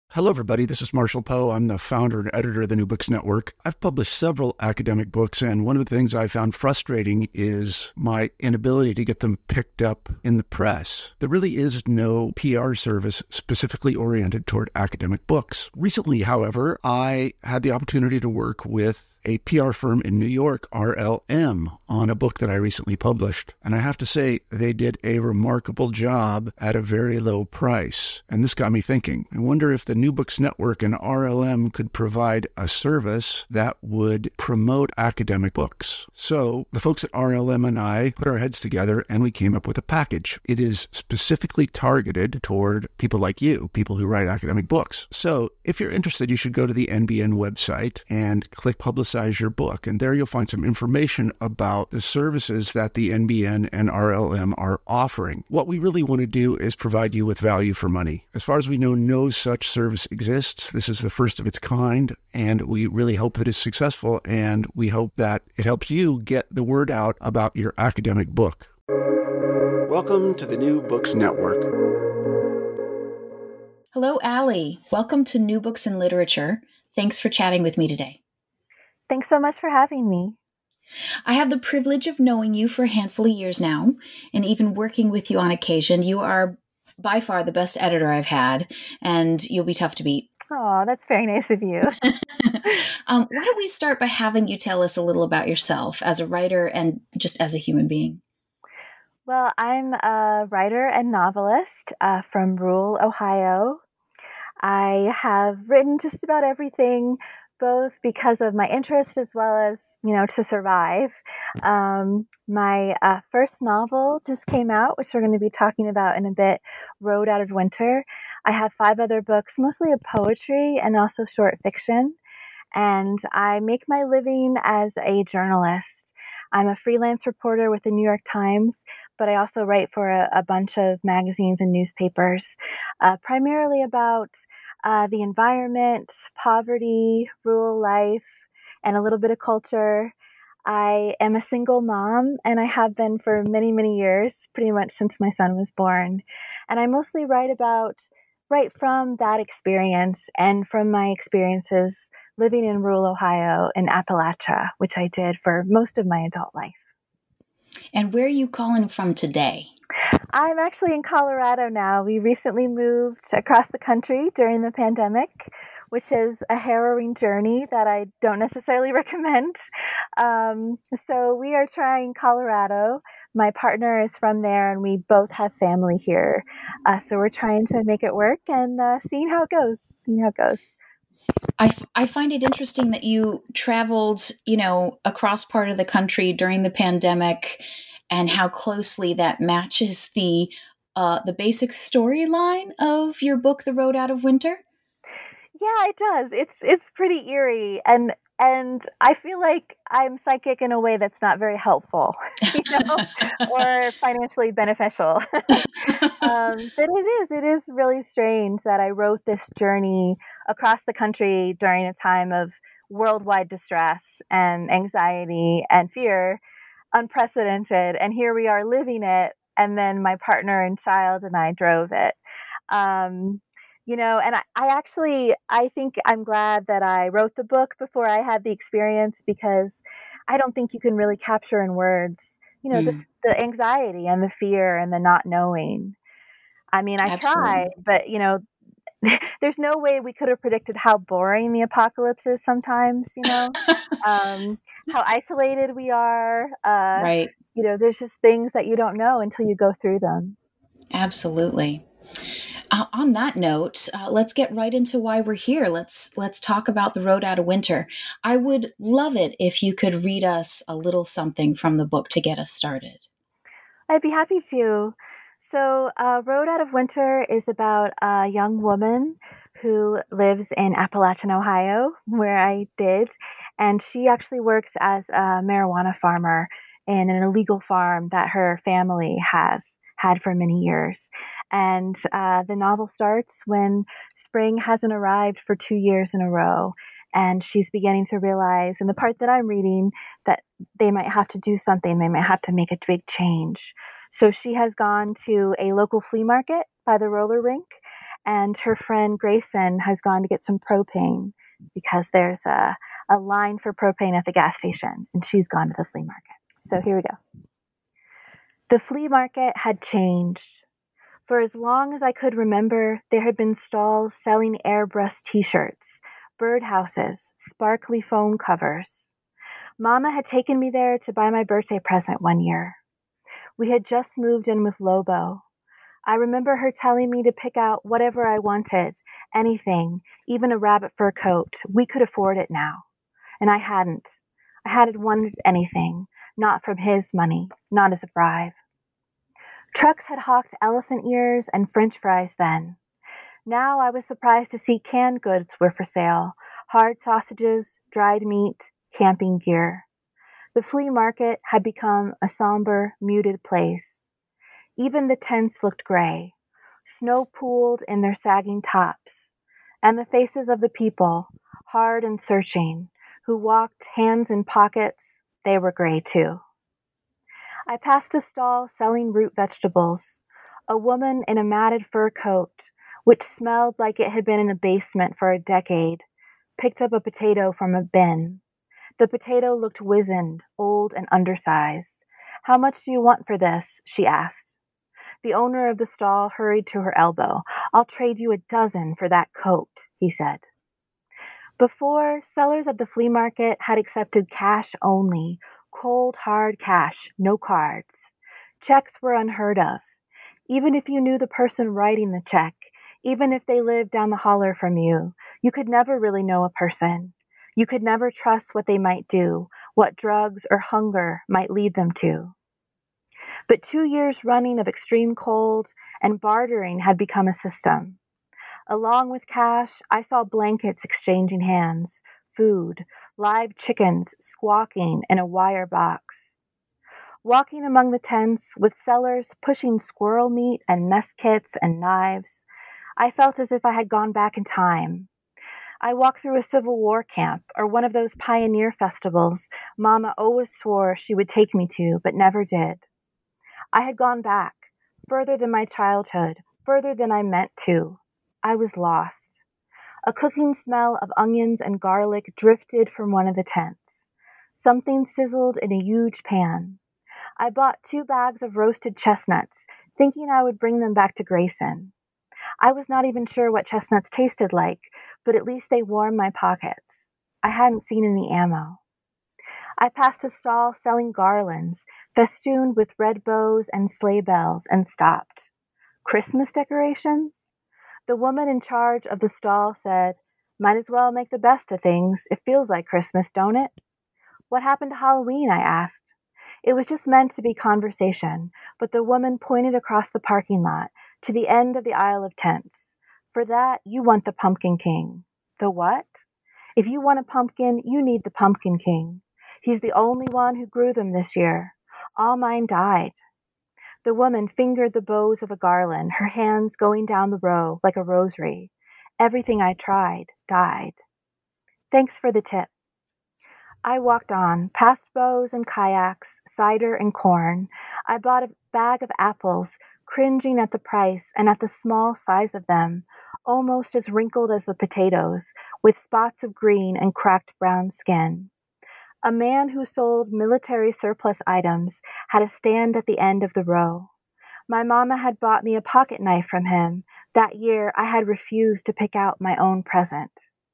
Hello, everybody. This is Marshall Poe. I'm the founder and editor of the New Books Network. I've published several academic books, and one of the things I found frustrating is my inability to get them picked up in the press. There really is no PR service specifically oriented toward academic books. Recently, however, I had the opportunity to work with a PR firm in New York, RLM, on a book that I recently published. And I have to say, they did a remarkable job at a very low price. And this got me thinking. I wonder if the New Books Network and RLM could provide a service that would promote academic books. So the folks at RLM and I put our heads together and we came up with a package. It is specifically targeted toward people like you, people who write academic books. So if you're interested, you should go to the NBN website and click Publicize Your Book. And there you'll find some information about the services that the NBN and RLM are offering. What we really want to do is provide you with value for money. As far as we know, no such service exists. This is the first of its kind, and we really hope that it's successful, and we hope that it helps you get the word out about your academic book. Welcome to the New Books Network. Hello, Allie. Welcome to New Books in Literature. Thanks for chatting with me today. Thanks so much for having me. I have the privilege of knowing you for a handful of years now, and even working with you on occasion. You are by far the best editor I've had, and you'll be tough to beat. Oh, that's very nice of you. Why don't we start by having you tell us a little about yourself as a writer and just as a human being? Well, I'm a writer and novelist from rural Ohio. I have written just about everything, both because of my interest as well as, to survive. My first novel just came out, which we're going to be talking about in a bit, Road Out of Winter. I have 5 other books, mostly of poetry and also short fiction. And I make my living as a journalist. I'm a freelance reporter with the New York Times, but I also write for a bunch of magazines and newspapers, primarily about the environment, poverty, rural life, and a little bit of culture. I am a single mom, and I have been for many, many years, pretty much since my son was born. And I mostly write from that experience and from my experiences living in rural Ohio in Appalachia, which I did for most of my adult life. And where are you calling from today? I'm actually in Colorado now. We recently moved across the country during the pandemic, which is a harrowing journey that I don't necessarily recommend. So we are trying Colorado. My partner is from there, and we both have family here. So we're trying to make it work and seeing how it goes. I find it interesting that you traveled, across part of the country during the pandemic, and how closely that matches the basic storyline of your book, The Road Out of Winter. Yeah, it does. It's pretty eerie, and I feel like I'm psychic in a way that's not very helpful, or financially beneficial. But it is really strange that I wrote this journey across the country during a time of worldwide distress and anxiety and fear, unprecedented. And here we are living it. And then my partner and child and I drove it. And I think I'm glad that I wrote the book before I had the experience, because I don't think you can really capture in words, the anxiety and the fear and the not knowing. I mean, I tried, but, there's no way we could have predicted how boring the apocalypse is sometimes, how isolated we are. Right. There's just things that you don't know until you go through them. Absolutely. On that note, let's get right into why we're here. Let's talk about The Road Out of Winter. I would love it if you could read us a little something from the book to get us started. I'd be happy to. So, Road Out of Winter is about a young woman who lives in Appalachian, Ohio, where I did, and she actually works as a marijuana farmer in an illegal farm that her family has had for many years. And the novel starts when spring hasn't arrived for 2 years in a row. And she's beginning to realize, in the part that I'm reading, that they might have to do something. They might have to make a big change. So she has gone to a local flea market by the roller rink, and her friend Grayson has gone to get some propane because there's a line for propane at the gas station, and she's gone to the flea market. So here we go. The flea market had changed. For as long as I could remember, there had been stalls selling airbrush t-shirts, birdhouses, sparkly phone covers. Mama had taken me there to buy my birthday present one year. We had just moved in with Lobo. I remember her telling me to pick out whatever I wanted, anything, even a rabbit fur coat. We could afford it now. And I hadn't. I hadn't wanted anything, not from his money, not as a bribe. Trucks had hawked elephant ears and French fries then. Now I was surprised to see canned goods were for sale, hard sausages, dried meat, camping gear. The flea market had become a somber, muted place. Even the tents looked gray, snow pooled in their sagging tops, and the faces of the people, hard and searching, who walked hands in pockets, they were gray too. I passed a stall selling root vegetables. A woman in a matted fur coat, which smelled like it had been in a basement for a decade, picked up a potato from a bin. The potato looked wizened, old, and undersized. "How much do you want for this?" she asked. The owner of the stall hurried to her elbow. "I'll trade you a dozen for that coat," he said. Before, sellers at the flea market had accepted cash only, cold, hard cash, no cards. Checks were unheard of. Even if you knew the person writing the check, even if they lived down the holler from you, you could never really know a person. You could never trust what they might do, what drugs or hunger might lead them to. But 2 years running of extreme cold and bartering had become a system. Along with cash, I saw blankets exchanging hands, food, live chickens squawking in a wire box. Walking among the tents with sellers pushing squirrel meat and mess kits and knives, I felt as if I had gone back in time. I walked through a Civil War camp or one of those pioneer festivals Mama always swore she would take me to, but never did. I had gone back, further than my childhood, further than I meant to. I was lost. A cooking smell of onions and garlic drifted from one of the tents. Something sizzled in a huge pan. I bought 2 bags of roasted chestnuts, thinking I would bring them back to Grayson. I was not even sure what chestnuts tasted like, but at least they warmed my pockets. I hadn't seen any ammo. I passed a stall selling garlands, festooned with red bows and sleigh bells, and stopped. Christmas decorations? The woman in charge of the stall said, "Might as well make the best of things. It feels like Christmas, don't it?" "What happened to Halloween?" I asked. It was just meant to be conversation, but the woman pointed across the parking lot to the end of the aisle of tents. "For that, you want the Pumpkin King." "The what?" "If you want a pumpkin, you need the Pumpkin King. He's the only one who grew them this year. All mine died." The woman fingered the bows of a garland, her hands going down the row like a rosary. "Everything I tried died." "Thanks for the tip." I walked on, past bows and kayaks, cider and corn. I bought a bag of apples, cringing at the price and at the small size of them, almost as wrinkled as the potatoes, with spots of green and cracked brown skin. A man who sold military surplus items had a stand at the end of the row. My mama had bought me a pocket knife from him. That year I had refused to pick out my own present.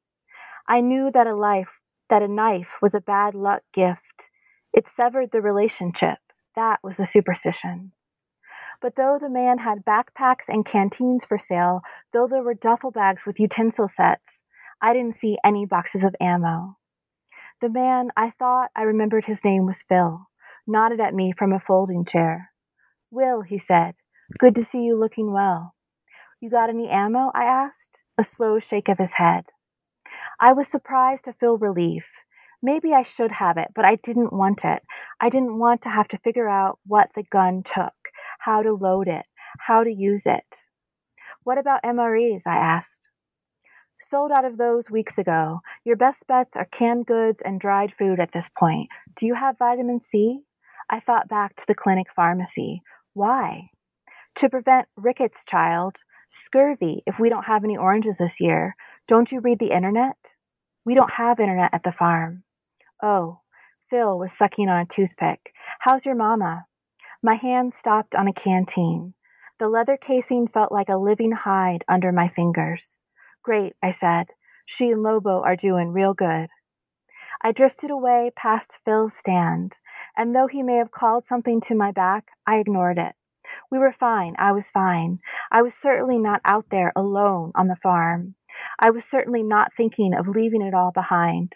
I knew that a knife was a bad luck gift. It severed the relationship. That was the superstition. But though the man had backpacks and canteens for sale, though there were duffel bags with utensil sets, I didn't see any boxes of ammo. The man, I thought I remembered his name was Phil, nodded at me from a folding chair. "Will," he said, "good to see you looking well." "You got any ammo?" I asked, a slow shake of his head. I was surprised to feel relief. Maybe I should have it, but I didn't want it. I didn't want to have to figure out what the gun took, how to load it, how to use it. "What about MREs?" I asked. "Sold out of those weeks ago. Your best bets are canned goods and dried food at this point. Do you have vitamin C?" I thought back to the clinic pharmacy. "Why?" "To prevent rickets, child. Scurvy if we don't have any oranges this year. Don't you read the internet? We don't have internet at the farm. Oh, Phil was sucking on a toothpick. How's your mama? My hand stopped on a canteen. The leather casing felt like a living hide under my fingers. Great, I said. She and Lobo are doing real good. I drifted away past Phil's stand, and though he may have called something to my back, I ignored it. We were fine. I was fine. I was certainly not out there alone on the farm. I was certainly not thinking of leaving it all behind.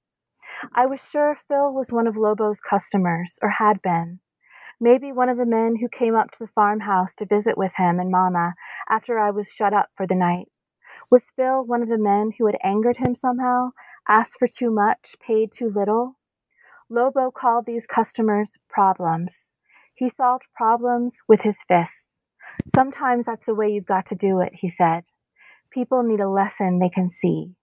I was sure Phil was one of Lobo's customers, or had been. Maybe one of the men who came up to the farmhouse to visit with him and Mama after I was shut up for the night. Was Phil one of the men who had angered him somehow, asked for too much, paid too little? Lobo called these customers problems. He solved problems with his fists. Sometimes that's the way you've got to do it, he said. People need a lesson they can see.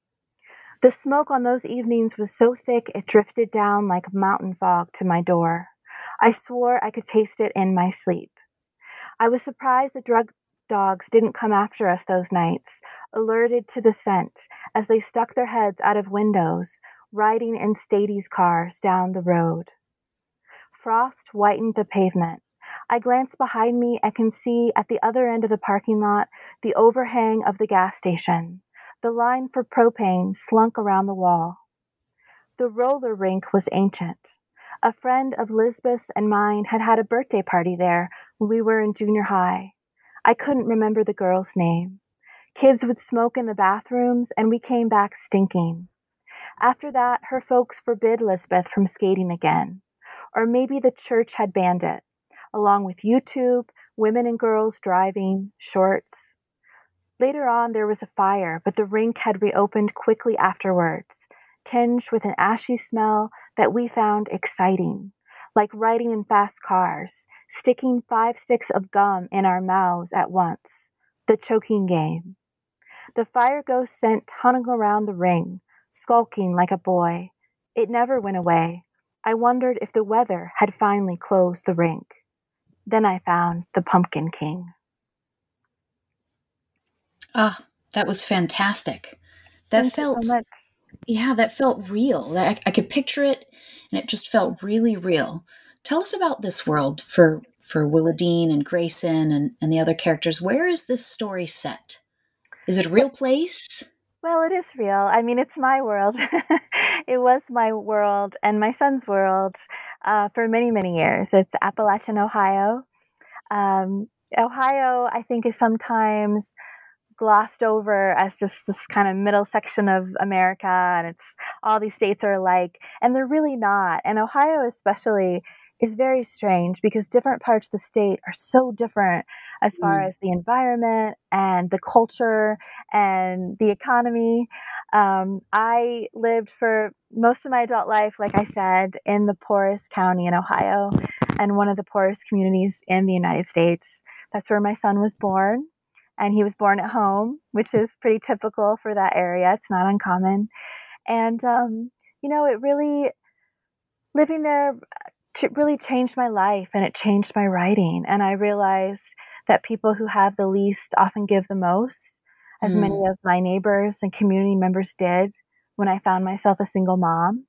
The smoke on those evenings was so thick it drifted down like mountain fog to my door. I swore I could taste it in my sleep. I was surprised the drug dogs didn't come after us those nights, alerted to the scent as they stuck their heads out of windows, riding in Stady's cars down the road. Frost whitened the pavement. I glance behind me and can see at the other end of the parking lot the overhang of the gas station. The line for propane slunk around the wall. The roller rink was ancient. A friend of Lisbeth's and mine had had a birthday party there when we were in junior high. I couldn't remember the girl's name. Kids would smoke in the bathrooms, and we came back stinking. After that, her folks forbid Lisbeth from skating again. Or maybe the church had banned it, along with YouTube, women and girls driving, shorts. Later on, there was a fire, but the rink had reopened quickly afterwards, tinged with an ashy smell that we found exciting, like riding in fast cars, sticking 5 sticks of gum in our mouths at once, the choking game. The fire ghost scent hung around the ring, skulking like a boy. It never went away. I wondered if the weather had finally closed the rink. Then I found the Pumpkin King. Ah, that was fantastic. That Thank you felt, so much. yeah, that felt real. I could picture it, and it just felt really real. Tell us about this world for Willadine and Grayson and the other characters. Where is this story set? Is it a real place? Well, it is real. I mean, it's my world. It was my world and my son's world for many, many years. It's Appalachian, Ohio. Ohio, I think, is sometimes glossed over as just this kind of middle section of America, and it's all these states are alike, and they're really not. And Ohio especially is very strange because different parts of the state are so different as far as the environment and the culture and the economy. I lived for most of my adult life, like I said, in the poorest county in Ohio and one of the poorest communities in the United States. That's where my son was born. And he was born at home, which is pretty typical for that area. It's not uncommon. And, it really, living there really changed my life, and it changed my writing. And I realized that people who have the least often give the most, as many of my neighbors and community members did when I found myself a single mom.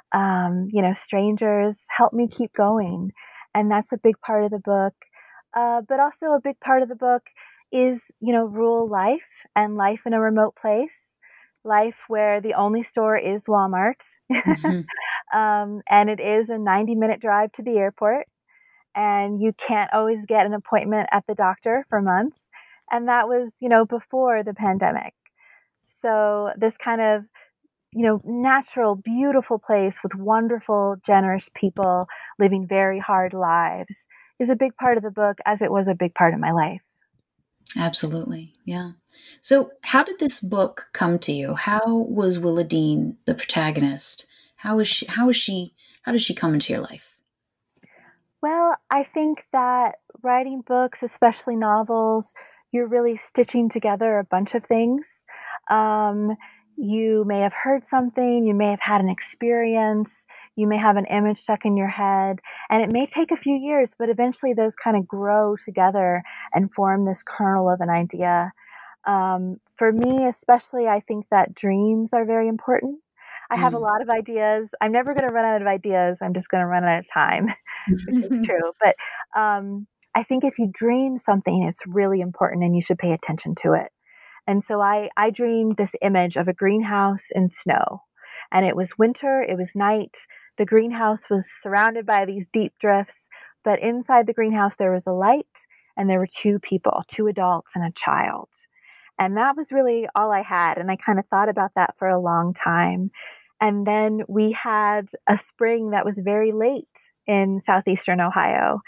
Strangers helped me keep going. And that's a big part of the book. But also a big part of the book is, rural life and life in a remote place, life where the only store is Walmart. Mm-hmm. And it is a 90-minute drive to the airport, and you can't always get an appointment at the doctor for months. And that was, before the pandemic. So this kind of, natural, beautiful place with wonderful, generous people living very hard lives is a big part of the book, as it was a big part of my life. Absolutely. Yeah. So how did this book come to you? How was Willadine the protagonist? How did she come into your life? Well, I think that writing books, especially novels, you're really stitching together a bunch of things. You may have heard something, you may have had an experience, you may have an image stuck in your head, and it may take a few years, but eventually those kind of grow together and form this kernel of an idea. For me, especially, I think that dreams are very important. I have a Mm. lot of ideas. I'm never going to run out of ideas. I'm just going to run out of time, which is true. But I think if you dream something, it's really important and you should pay attention to it. And so I dreamed this image of a greenhouse in snow. And it was winter, it was night. The greenhouse was surrounded by these deep drifts, but inside the greenhouse there was a light and there were two people, two adults and a child. And that was really all I had. And I kind of thought about that for a long time. And then we had a spring that was very late in southeastern Ohio.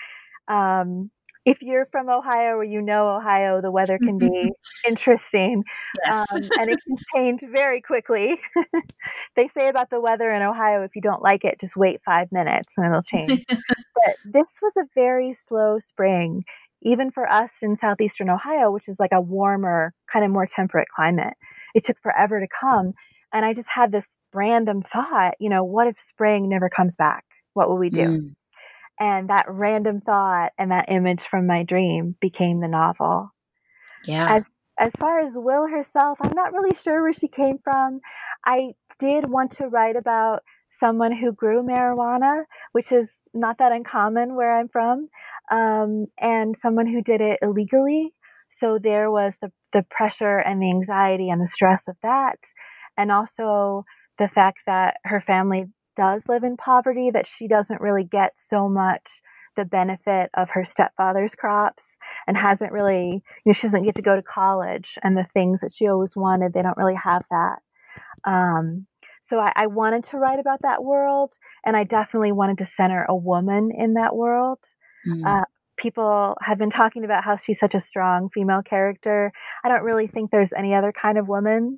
If you're from Ohio or you know Ohio, the weather can be interesting, Yes. and it can change very quickly. They say about the weather in Ohio, if you don't like it, just wait 5 minutes and it'll change. But this was a very slow spring, even for us in southeastern Ohio, which is like a warmer, kind of more temperate climate. It took forever to come. And I just had this random thought, what if spring never comes back? What will we do? Mm. And that random thought and that image from my dream became the novel. Yeah. As far as Will herself, I'm not really sure where she came from. I did want to write about someone who grew marijuana, which is not that uncommon where I'm from, and someone who did it illegally. So there was the pressure and the anxiety and the stress of that. And also the fact that her family does live in poverty, that she doesn't really get so much the benefit of her stepfather's crops and hasn't really, she doesn't get to go to college and the things that she always wanted, they don't really have that. So I wanted to write about that world, and I definitely wanted to center a woman in that world. Mm. People have been talking about how she's such a strong female character. I don't really think there's any other kind of woman.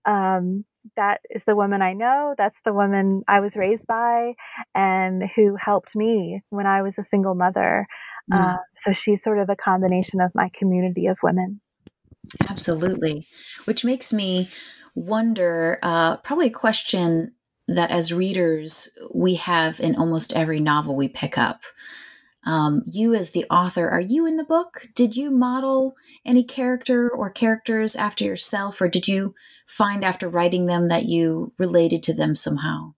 That is the woman I know. That's the woman I was raised by and who helped me when I was a single mother. So she's sort of a combination of my community of women. Absolutely. Which makes me wonder, probably a question that as readers we have in almost every novel we pick up. You as the author, are you in the book? Did you model any character or characters after yourself, or did you find after writing them that you related to them somehow?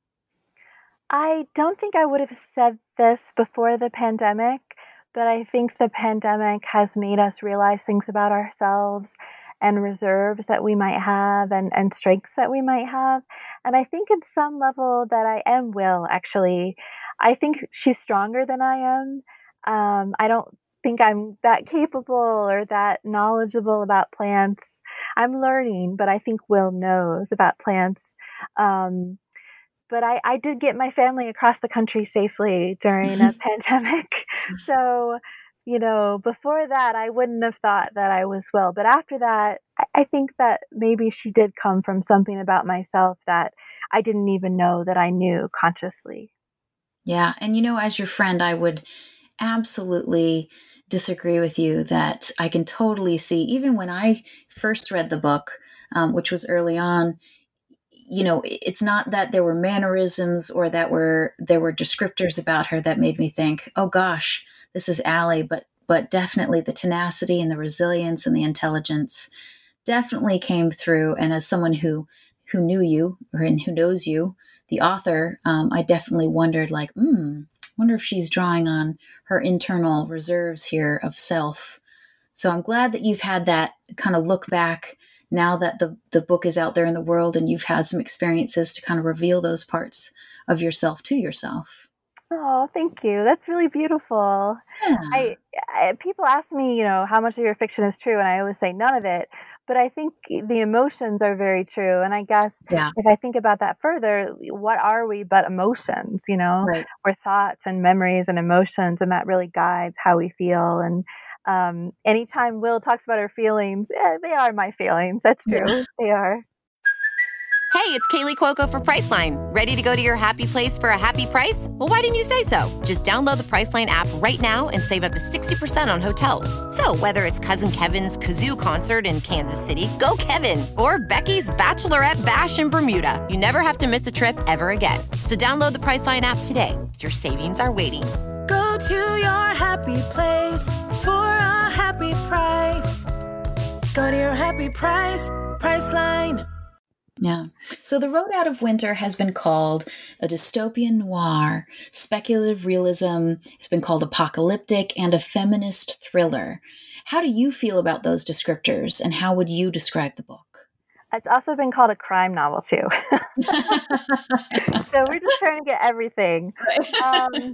I don't think I would have said this before the pandemic, but I think the pandemic has made us realize things about ourselves and reserves that we might have and strengths that we might have. And I think at some level that I am Will, actually. I think she's stronger than I am. I don't think I'm that capable or that knowledgeable about plants. I'm learning, but I think Will knows about plants. But I did get my family across the country safely during a pandemic. So, before that, I wouldn't have thought that I was Will. But after that, I think that maybe she did come from something about myself that I didn't even know that I knew consciously. Yeah. And as your friend, I would absolutely disagree with you that I can totally see, even when I first read the book, which was early on, it's not that there were mannerisms or that there were descriptors about her that made me think, oh gosh, this is Allie, but definitely the tenacity and the resilience and the intelligence definitely came through. And as someone who knew you and who knows you, the author, I definitely wondered wonder if she's drawing on her internal reserves here of self. So I'm glad that you've had that kind of look back now that the book is out there in the world and you've had some experiences to kind of reveal those parts of yourself to yourself. Oh, thank you. That's really beautiful. Yeah. People ask me, how much of your fiction is true, and I always say none of it. But I think the emotions are very true. And I guess Yeah. if I think about that further, what are we but emotions? Right. We're thoughts and memories and emotions, and that really guides how we feel. And anytime Will talks about her feelings, they are my feelings. That's true. Yeah. They are. Hey, it's Kaylee Cuoco for Priceline. Ready to go to your happy place for a happy price? Well, why didn't you say so? Just download the Priceline app right now and save up to 60% on hotels. So whether it's Cousin Kevin's Kazoo Concert in Kansas City, go Kevin, or Becky's Bachelorette Bash in Bermuda, you never have to miss a trip ever again. So download the Priceline app today. Your savings are waiting. Go to your happy place for a happy price. Go to your happy price, Priceline. Yeah. So The Road Out of Winter has been called a dystopian noir, speculative realism. It's been called apocalyptic and a feminist thriller. How do you feel about those descriptors, and how would you describe the book? It's also been called a crime novel too. So we're just trying to get everything. I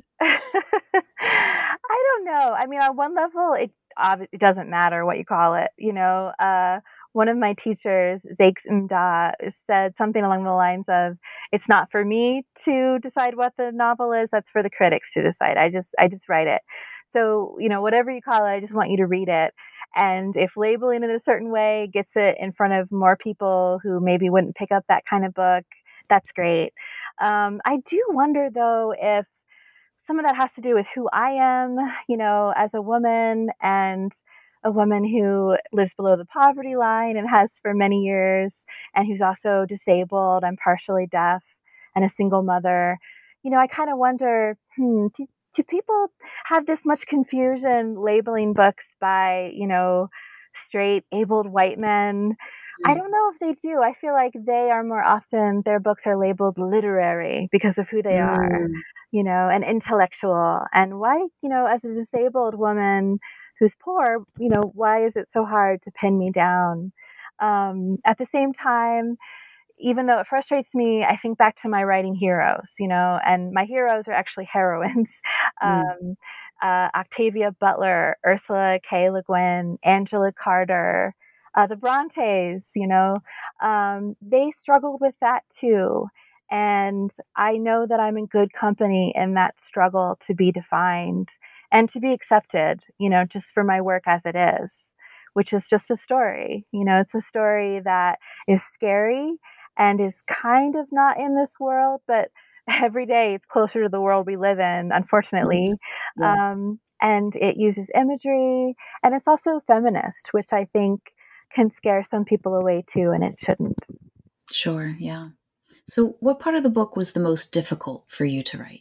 don't know. I mean, on one level, it doesn't matter what you call it. One of my teachers, Zakes Mda, said something along the lines of, "It's not for me to decide what the novel is. That's for the critics to decide. I just write it. So, whatever you call it, I just want you to read it. And if labeling it a certain way gets it in front of more people who maybe wouldn't pick up that kind of book, that's great." I do wonder, though, if some of that has to do with who I am, as a woman, and a woman who lives below the poverty line and has for many years, and who's also disabled and partially deaf and a single mother. I kind of wonder, do people have this much confusion labeling books by, straight, abled white men? I don't know if they do. I feel like they are more often, their books are labeled literary because of who they are, and intellectual. And why, as a disabled woman who's poor, why is it so hard to pin me down? At the same time, even though it frustrates me, I think back to my writing heroes, and my heroes are actually heroines. Octavia Butler, Ursula K. Le Guin, Angela Carter, the Brontes, they struggled with that too. And I know that I'm in good company in that struggle to be defined and to be accepted, just for my work as it is, which is just a story. It's a story that is scary and is kind of not in this world, but every day it's closer to the world we live in, unfortunately. Yeah. And it uses imagery, and it's also feminist, which I think can scare some people away too, and it shouldn't. Sure, yeah. So what part of the book was the most difficult for you to write?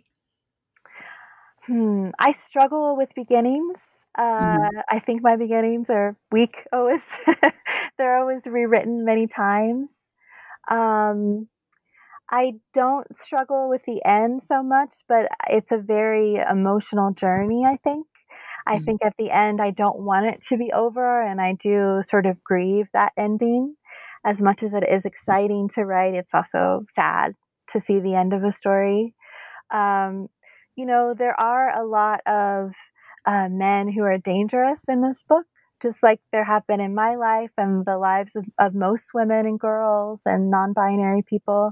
I struggle with beginnings. I think my beginnings are weak always. They're always rewritten many times. I don't struggle with the end so much, but it's a very emotional journey, I think. I think at the end, I don't want it to be over, and I do sort of grieve that ending. As much as it is exciting to write, it's also sad to see the end of a story. There are a lot of men who are dangerous in this book, just like there have been in my life and the lives of most women and girls and non-binary people.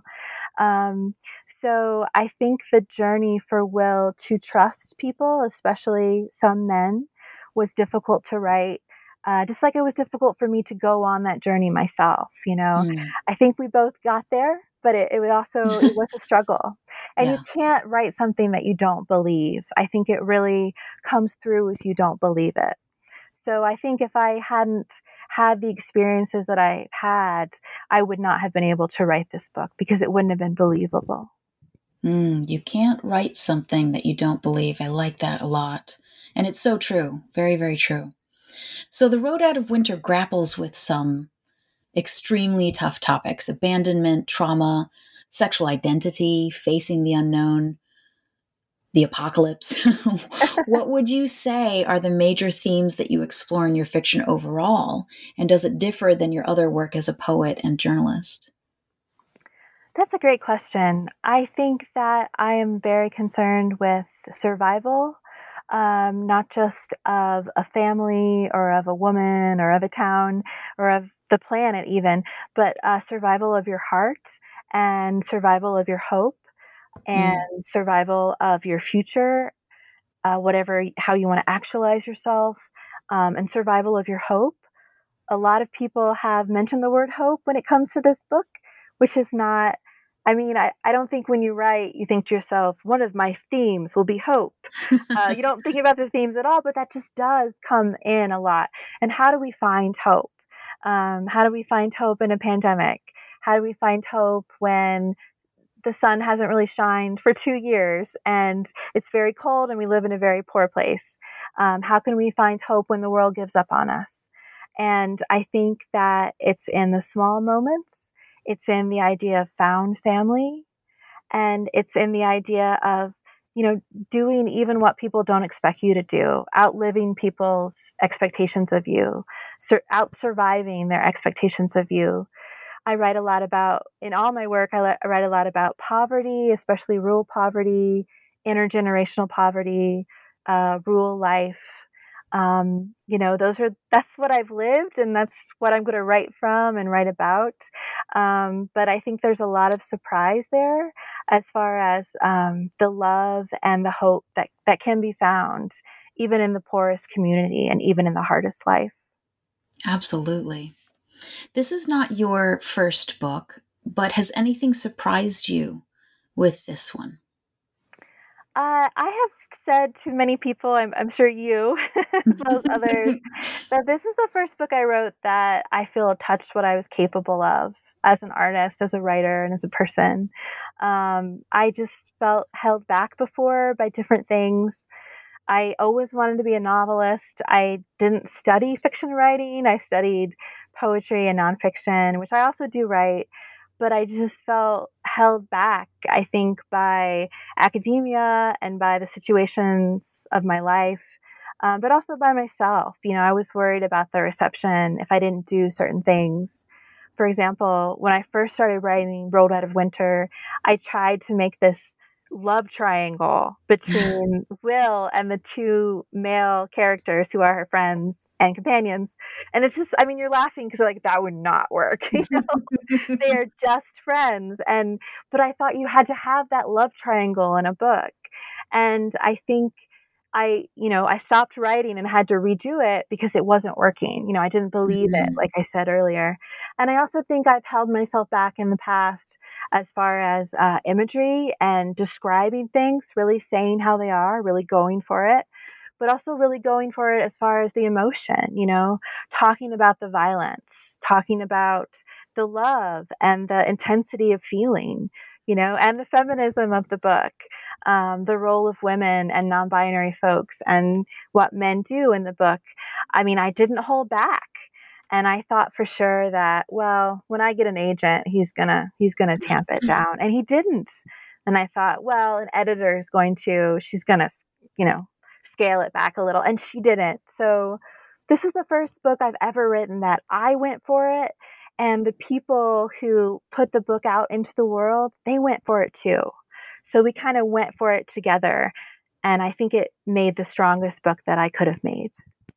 So I think the journey for Will to trust people, especially some men, was difficult to write. Just like it was difficult for me to go on that journey myself, I think we both got there, but it was a struggle. And you can't write something that you don't believe. I think it really comes through if you don't believe it. So I think if I hadn't had the experiences that I had, I would not have been able to write this book because it wouldn't have been believable. You can't write something that you don't believe. I like that a lot. And it's so true. Very, very true. So The Road Out of Winter grapples with some extremely tough topics: abandonment, trauma, sexual identity, facing the unknown, the apocalypse. What would you say are the major themes that you explore in your fiction overall? And does it differ than your other work as a poet and journalist? That's a great question. I think that I am very concerned with survival, not just of a family or of a woman or of a town or of the planet even, but survival of your heart and survival of your hope and survival of your future, how you want to actualize yourself, and survival of your hope. A lot of people have mentioned the word hope when it comes to this book, which is not, I mean, I don't think when you write, you think to yourself, one of my themes will be hope. You don't think about the themes at all, but that just does come in a lot. And how do we find hope? How do we find hope in a pandemic? How do we find hope when the sun hasn't really shined for 2 years and it's very cold and we live in a very poor place? How can we find hope when the world gives up on us? And I think that it's in the small moments. It's in the idea of found family. And it's in the idea of, doing even what people don't expect you to do, outliving people's expectations of you, out surviving their expectations of you. I write a lot about, in all my work, I write a lot about poverty, especially rural poverty, intergenerational poverty, rural life. That's what I've lived, and that's what I'm going to write from and write about. But I think there's a lot of surprise there as far as the love and the hope that can be found even in the poorest community and even in the hardest life. Absolutely. This is not your first book, but has anything surprised you with this one? I have said to many people, I'm sure you, as well as others, that this is the first book I wrote that I feel touched what I was capable of as an artist, as a writer, and as a person. I just felt held back before by different things. I always wanted to be a novelist. I didn't study fiction writing. I studied poetry and nonfiction, which I also do write. But I just felt held back, I think, by academia and by the situations of my life, but also by myself. I was worried about the reception if I didn't do certain things. For example, when I first started writing Rolled Out of Winter, I tried to make this love triangle between Will and the two male characters who are her friends and companions. And it's just, you're laughing because like, that would not work. They are just friends. But I thought you had to have that love triangle in a book. And I think I stopped writing and had to redo it because it wasn't working. I didn't believe it, like I said earlier. And I also think I've held myself back in the past as far as imagery and describing things, really saying how they are, really going for it, but also really going for it as far as the emotion, talking about the violence, talking about the love and the intensity of feeling, and the feminism of the book, the role of women and non-binary folks and what men do in the book. I didn't hold back. And I thought for sure that, well, when I get an agent, he's gonna tamp it down. And he didn't. And I thought, well, an editor is she's gonna, scale it back a little. And she didn't. So this is the first book I've ever written that I went for it. And the people who put the book out into the world, they went for it too. So we kind of went for it together. And I think it made the strongest book that I could have made.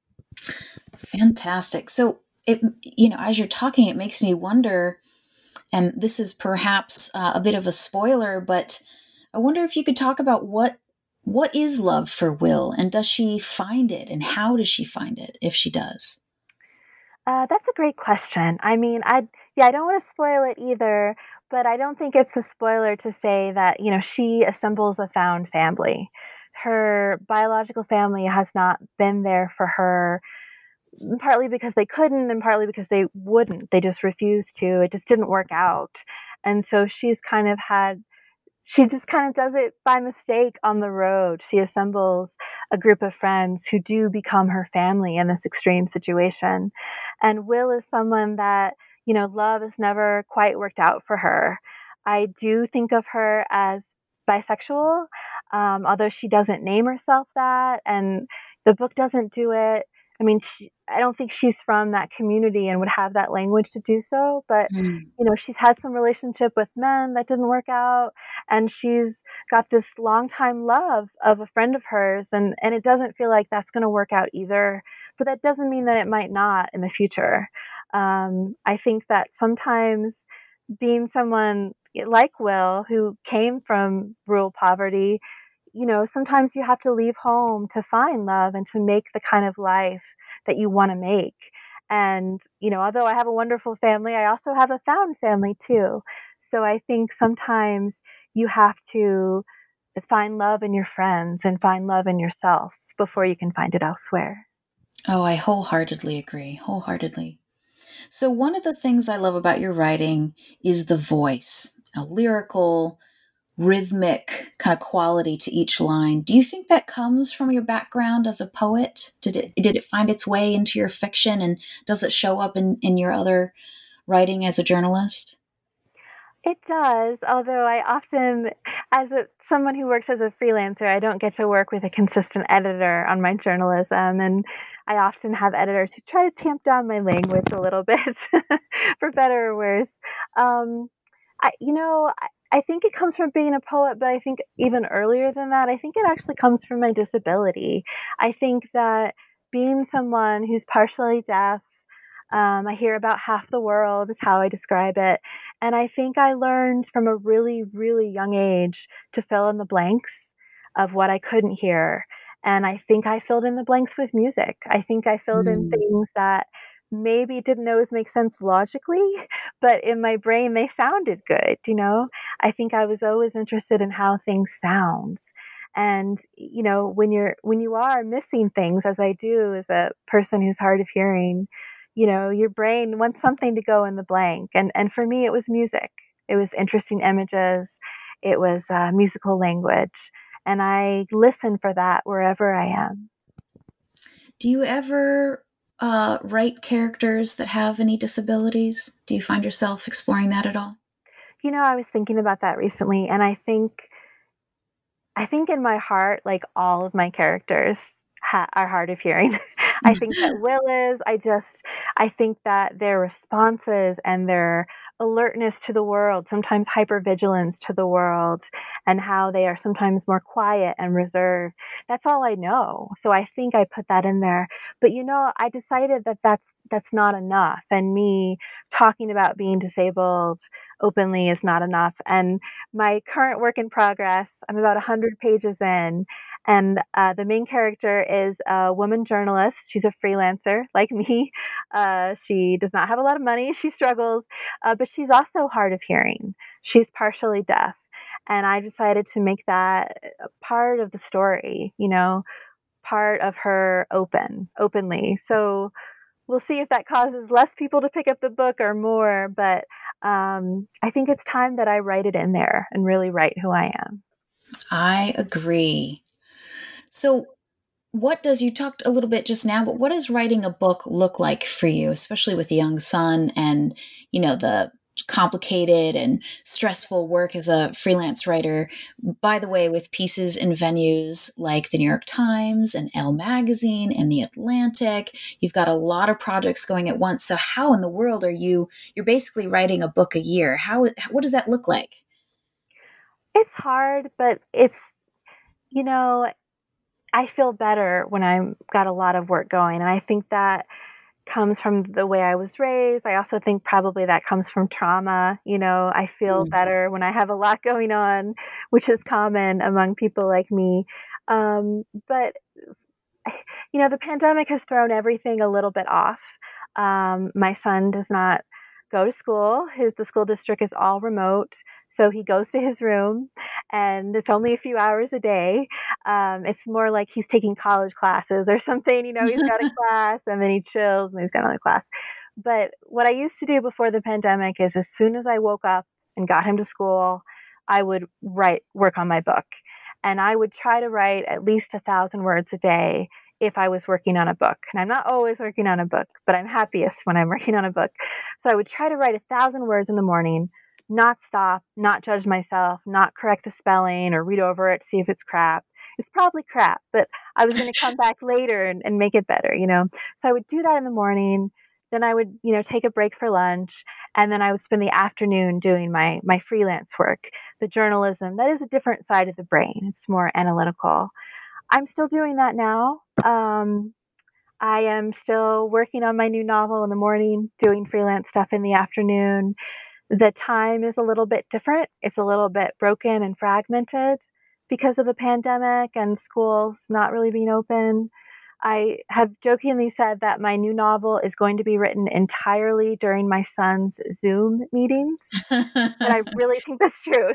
Fantastic. So it, as you're talking, it makes me wonder, and this is perhaps a bit of a spoiler, but I wonder if you could talk about what is love for Will, and does she find it, and how does she find it if she does? That's a great question. I don't want to spoil it either, but I don't think it's a spoiler to say that, she assembles a found family. Her biological family has not been there for her, partly because they couldn't and partly because they wouldn't. They just refused to. It just didn't work out. And so she just kind of does it by mistake on the road. She assembles a group of friends who do become her family in this extreme situation. And Will is someone that, love has never quite worked out for her. I do think of her as bisexual, although she doesn't name herself that, and the book doesn't do it. I don't think she's from that community and would have that language to do so, but, she's had some relationship with men that didn't work out, and she's got this longtime love of a friend of hers, and it doesn't feel like that's going to work out either, but that doesn't mean that it might not in the future. I think that sometimes being someone like Will, who came from rural poverty, sometimes you have to leave home to find love and to make the kind of life that you want to make. And, although I have a wonderful family, I also have a found family too. So I think sometimes you have to find love in your friends and find love in yourself before you can find it elsewhere. Oh, I wholeheartedly agree. Wholeheartedly. So, one of the things I love about your writing is the voice, a lyrical, rhythmic kind of quality to each line. Do you think that comes from your background as a poet? Did it find its way into your fiction, and does it show up in your other writing as a journalist? It does, although I often, someone who works as a freelancer, I don't get to work with a consistent editor on my journalism, and I often have editors who try to tamp down my language a little bit, for better or worse. Um, I think it comes from being a poet, but I think even earlier than that, I think it actually comes from my disability. I think that being someone who's partially deaf, I hear about half the world is how I describe it. And I think I learned from a really, really young age to fill in the blanks of what I couldn't hear. And I think I filled in the blanks with music. I think I filled in Mm. things that maybe didn't always make sense logically, but in my brain they sounded good, you know? I think I was always interested in how things sound. And when you are missing things, as I do as a person who's hard of hearing, your brain wants something to go in the blank. And for me, it was music. It was interesting images. It was musical language. And I listen for that wherever I am. Do you ever write characters that have any disabilities? Do you find yourself exploring that at all? I was thinking about that recently, and I think in my heart, like all of my characters are hard of hearing. I think that Will is. I think that their responses and their alertness to the world, sometimes hypervigilance to the world, and how they are sometimes more quiet and reserved. That's all I know. So I think I put that in there. But I decided that that's not enough, and me talking about being disabled openly is not enough. And my current work in progress, I'm about 100 pages in, and the main character is a woman journalist. She's a freelancer like me. She does not have a lot of money. She struggles, but she's also hard of hearing. She's partially deaf. And I decided to make that a part of the story, part of her openly. So we'll see if that causes less people to pick up the book or more. But I think it's time that I write it in there and really write who I am. I agree. So, you talked a little bit just now, but what does writing a book look like for you, especially with a young son and, the complicated and stressful work as a freelance writer? By the way, with pieces in venues like the New York Times and Elle Magazine and The Atlantic, you've got a lot of projects going at once. So how in the world you're basically writing a book a year? What does that look like? It's hard, but I feel better when I've got a lot of work going. And I think that comes from the way I was raised. I also think probably that comes from trauma. I feel better when I have a lot going on, which is common among people like me. But the pandemic has thrown everything a little bit off. My son does not go to school. The school district is all remote. So he goes to his room and it's only a few hours a day. It's more like he's taking college classes or something. He's got a class and then he chills and he's got another class. But what I used to do before the pandemic is as soon as I woke up and got him to school, I would work on my book. And I would try to write at least 1,000 words a day if I was working on a book. And I'm not always working on a book, but I'm happiest when I'm working on a book. So I would try to write 1,000 words in the morning, not stop, not judge myself, not correct the spelling or read over it, see if it's crap. It's probably crap, but I was going to come back later and make it better, So I would do that in the morning. Then I would, take a break for lunch. And then I would spend the afternoon doing my freelance work, the journalism. That is a different side of the brain. It's more analytical. I'm still doing that now. I am still working on my new novel in the morning, doing freelance stuff in the afternoon. The time is a little bit different. It's a little bit broken and fragmented because of the pandemic and schools not really being open. I have jokingly said that my new novel is going to be written entirely during my son's Zoom meetings. And I really think that's true.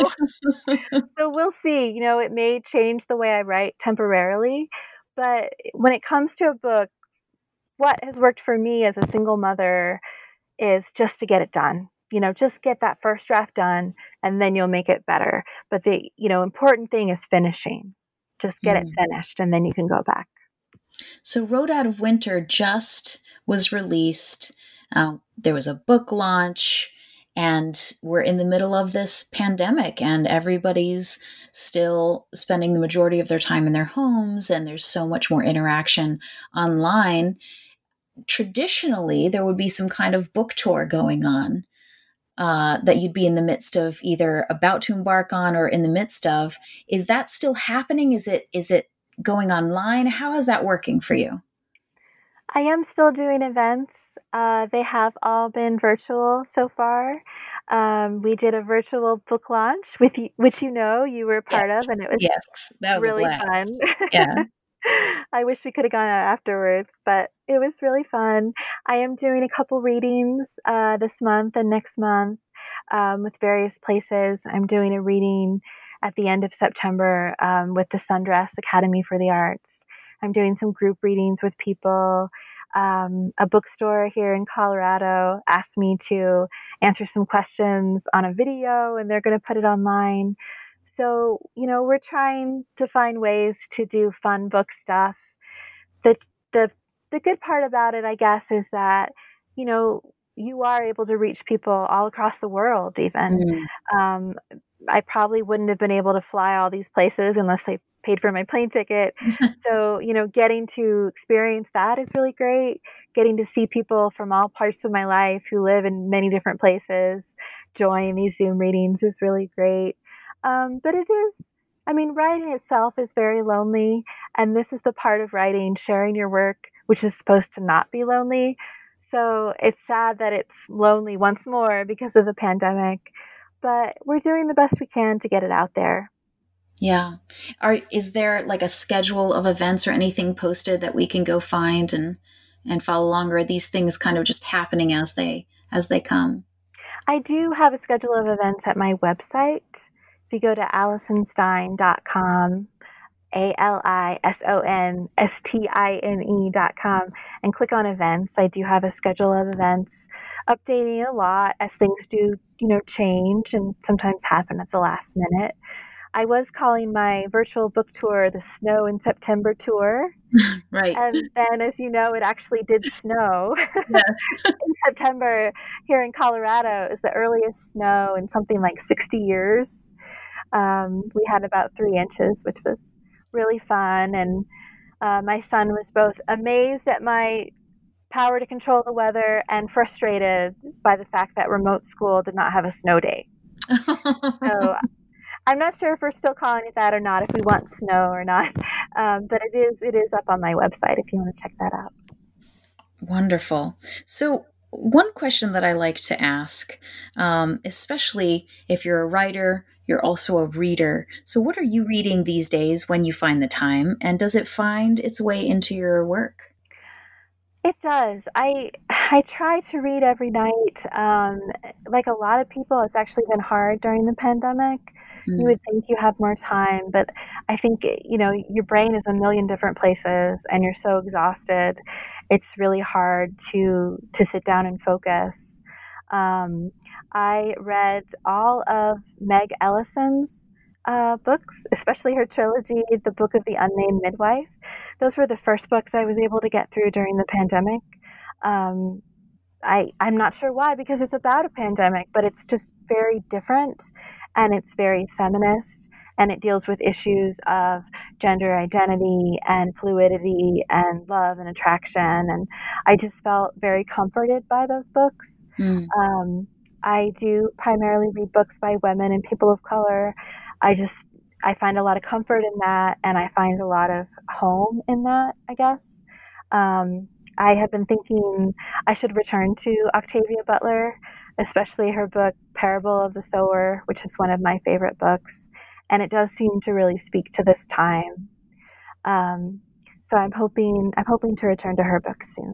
So we'll see. It may change the way I write temporarily. But when it comes to a book, what has worked for me as a single mother is just to get it done. Just get that first draft done and then you'll make it better. But the, important thing is finishing. Just get it finished and then you can go back. So Road Out of Winter just was released. There was a book launch, and we're in the middle of this pandemic, and everybody's still spending the majority of their time in their homes, and there's so much more interaction online. Traditionally, there would be some kind of book tour going on that you'd be in the midst of, either about to embark on or in the midst of. Is that still happening? Is it going online? How is that working for you? I am still doing events. They have all been virtual so far. We did a virtual book launch with you, which you were part of, and it was that was really fun. Yeah. I wish we could have gone out afterwards, but it was really fun. I am doing a couple readings this month and next month with various places. I'm doing a reading at the end of September with the Sundress Academy for the Arts. I'm doing some group readings with people. A bookstore here in Colorado asked me to answer some questions on a video, and they're going to put it online. So, we're trying to find ways to do fun book stuff. The good part about it, I guess, is that, you are able to reach people all across the world even. I probably wouldn't have been able to fly all these places unless they paid for my plane ticket. So, getting to experience that is really great. Getting to see people from all parts of my life who live in many different places join these Zoom readings is really great. But it is, writing itself is very lonely. And this is the part of writing, sharing your work, which is supposed to not be lonely. So it's sad that it's lonely once more because of the pandemic. But we're doing the best we can to get it out there. Yeah. Is there like a schedule of events or anything posted that we can go find and follow along, or are these things kind of just happening as they come? I do have a schedule of events at my website. If you go to AlisonStine.com, ALISONSTINE.com, and click on events, I do have a schedule of events, updating a lot as things do, change and sometimes happen at the last minute. I was calling my virtual book tour the Snow in September tour. Right. And then, as you know, it actually did snow. Yes. In September here in Colorado is the earliest snow in something like 60 years. We had about 3 inches, which was really fun. And my son was both amazed at my power to control the weather and frustrated by the fact that remote school did not have a snow day. So I'm not sure if we're still calling it that or not, if we want snow or not. But it is up on my website if you want to check that out. Wonderful. So one question that I like to ask, especially if you're a writer, you're also a reader. So what are you reading these days when you find the time? And does it find its way into your work? It does. I try to read every night. Like a lot of people, it's actually been hard during the pandemic. You would think you have more time, but I think, your brain is a million different places and you're so exhausted. It's really hard to sit down and focus. I read all of Meg Ellison's books, especially her trilogy, The Book of the Unnamed Midwife. Those were the first books I was able to get through during the pandemic. I'm not sure why, because it's about a pandemic, but it's just very different and it's very feminist and it deals with issues of gender identity and fluidity and love and attraction. And I just felt very comforted by those books. I do primarily read books by women and people of color. I find a lot of comfort in that, and I find a lot of home in that, I guess. I have been thinking I should return to Octavia Butler, especially her book, Parable of the Sower, which is one of my favorite books. And it does seem to really speak to this time. So I'm hoping to return to her book soon.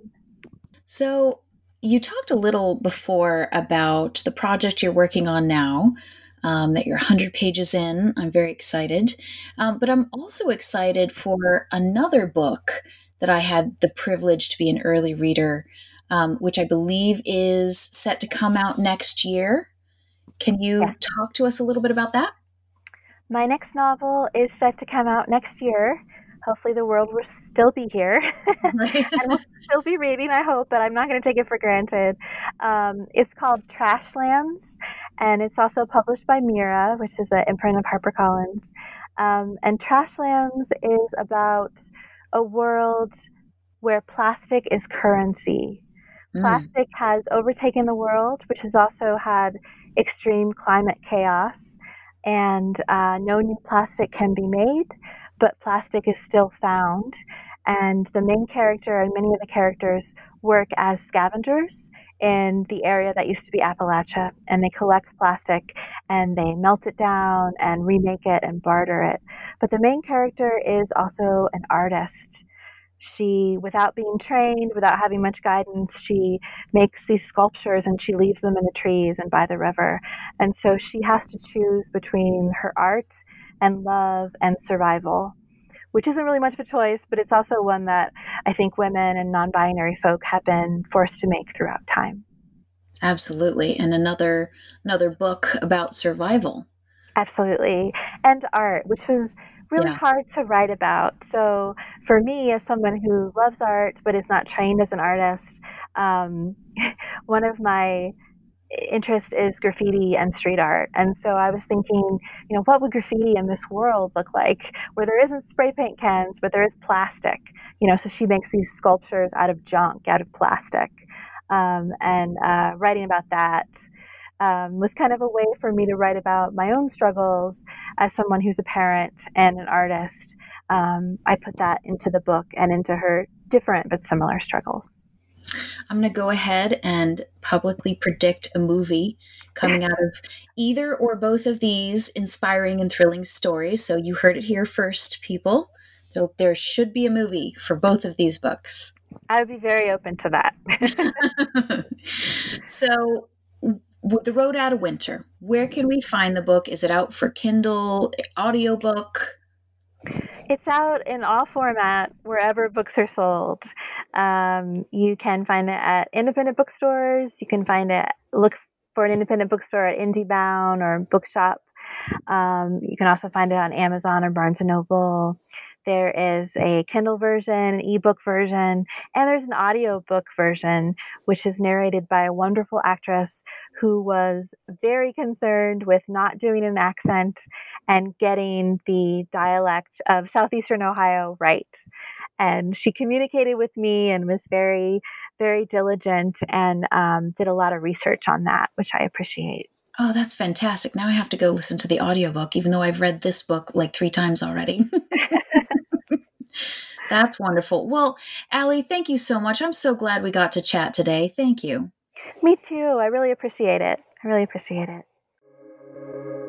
So you talked a little before about the project you're working on now, that you're 100 pages in. I'm very excited. But I'm also excited for another book that I had the privilege to be an early reader, which I believe is set to come out next year. Can you talk to us a little bit about that? My next novel is set to come out next year. Hopefully the world will still be here and we'll still be reading, I hope, but I'm not going to take it for granted. It's called Trashlands, and it's also published by Mira, which is an imprint of HarperCollins. And Trashlands is about a world where plastic is currency. Plastic has overtaken the world, which has also had extreme climate chaos, and no new plastic can be made, but plastic is still found. And the main character and many of the characters work as scavengers in the area that used to be Appalachia, and they collect plastic and they melt it down and remake it and barter it. But the main character is also an artist. She, without being trained, without having much guidance, she makes these sculptures and she leaves them in the trees and by the river. And so she has to choose between her art and love and survival, which isn't really much of a choice, but it's also one that I think women and non-binary folk have been forced to make throughout time. Absolutely. And another book about survival. Absolutely. And art, which was really hard to write about. So for me, as someone who loves art but is not trained as an artist, one of my interests is graffiti and street art. And so I was thinking, what would graffiti in this world look like where there isn't spray paint cans, but there is plastic? So she makes these sculptures out of junk, out of plastic. And writing about that was kind of a way for me to write about my own struggles as someone who's a parent and an artist. I put that into the book and into her different but similar struggles. I'm going to go ahead and publicly predict a movie coming out of either or both of these inspiring and thrilling stories. So you heard it here first, people. There should be a movie for both of these books. I would be very open to that. So, The Road Out of Winter, where can we find the book? Is it out for Kindle, audiobook? It's out in all format, wherever books are sold. You can find it at independent bookstores. You can look for an independent bookstore at IndieBound or Bookshop. You can also find it on Amazon or Barnes & Noble. There is a Kindle version, an ebook version, and there's an audiobook version, which is narrated by a wonderful actress who was very concerned with not doing an accent and getting the dialect of Southeastern Ohio right. And she communicated with me and was very, very diligent and did a lot of research on that, which I appreciate. Oh, that's fantastic. Now I have to go listen to the audiobook, even though I've read this book like 3 times already. That's wonderful. Well, Allie, thank you so much. I'm so glad we got to chat today. Thank you. Me too. I really appreciate it.